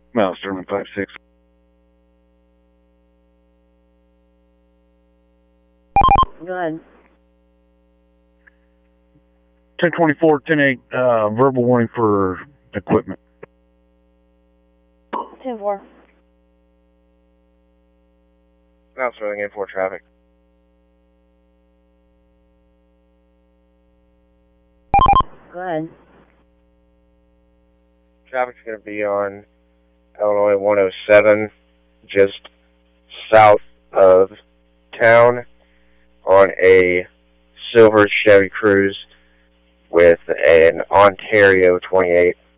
Mount Sterling 5-6. Go ahead. 1024, 10-8, verbal warning for equipment. 10-4. Mount Sterling in for traffic. Go ahead. Traffic's going to be on Illinois 107, just south of town, on a silver Chevy Cruze with an Ontario 28.